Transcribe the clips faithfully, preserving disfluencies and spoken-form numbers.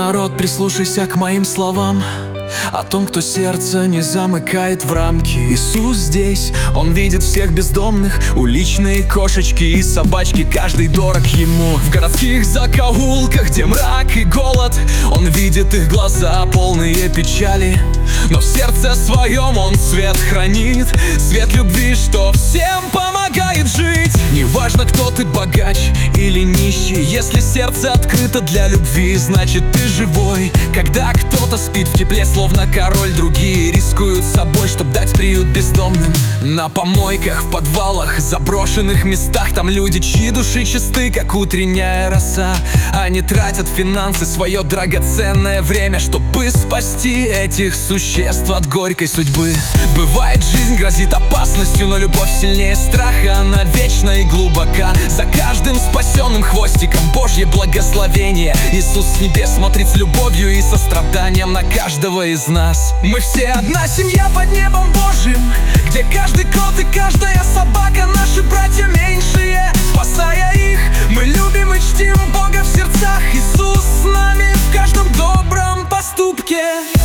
народ, прислушайся к моим словам о том, кто сердце не замыкает в рамки. Иисус здесь, Он видит всех бездомных, уличные кошечки и собачки, каждый дорог Ему. В городских закоулках, где мрак и голод, Он видит их глаза, полные печали, но в сердце своем Он свет хранит, свет любви, что всем помогает жить. Неважно, кто ты, богач или нищий, если сердце открыто для любви, значит ты живой. Когда кто-то спит в тепле, словно король, другие рискуют собой, чтоб дать приют бездомным. На помойках, в подвалах, заброшенных местах, там люди, чьи души чисты, как утренняя роса. Они тратят финансы, свое драгоценное время, чтобы спасти этих существ от горькой судьбы. Бывает, жизнь грозит опасностью, но любовь сильнее страха, она вечна и глубока. За каждым спасенным хвостиком Божье благословение. Иисус с небес смотрит с любовью и состраданием на каждого из нас. Мы все одна семья под небом Божьим, где каждый кот и каждая собака наши братья меньшие. Спасая их, мы любим и чтим Бога в сердцах. Иисус с нами в каждом добром поступке.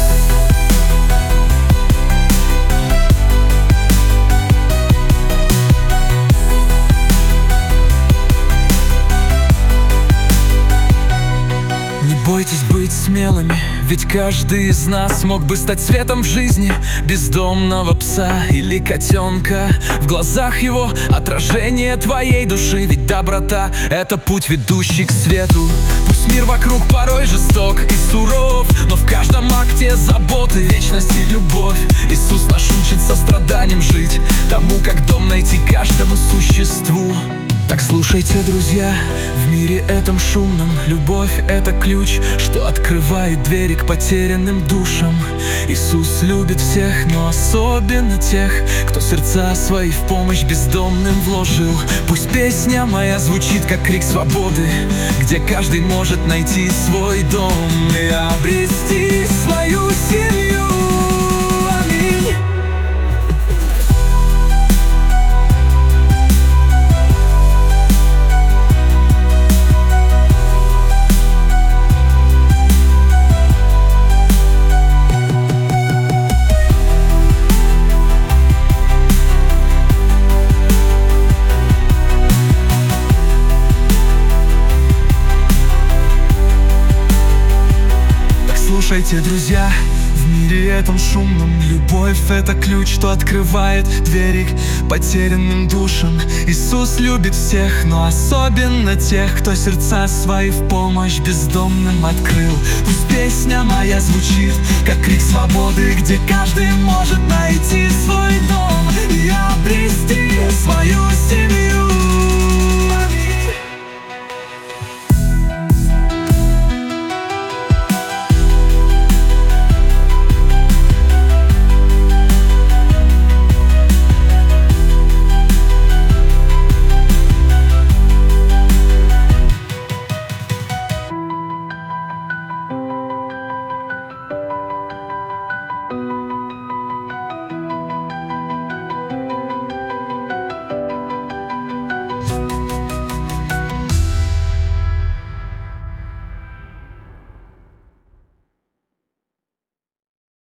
Не бойтесь быть смелыми, ведь каждый из нас мог бы стать светом в жизни бездомного пса или котенка. В глазах его отражение твоей души, ведь доброта — это путь, ведущий к свету. Пусть мир вокруг порой жесток и суров, но в каждом акте заботы, вечность и любовь. Иисус наш учит состраданием жить, тому, как дом найти каждому существу. Так слушайте, друзья, в мире этом шумном любовь — это ключ, что открывает двери к потерянным душам. Иисус любит всех, но особенно тех, кто сердца свои в помощь бездомным вложил. Пусть песня моя звучит как крик свободы, где каждый может найти свой дом и обрести свою семью. Аминь. Слушайте, друзья, в мире этом шумном любовь — это ключ, что открывает двери к потерянным душам. Иисус любит всех, но особенно тех, кто сердца свои в помощь бездомным открыл. Пусть песня моя звучит как крик свободы, где каждый может найти свой дом и обрести свою семью.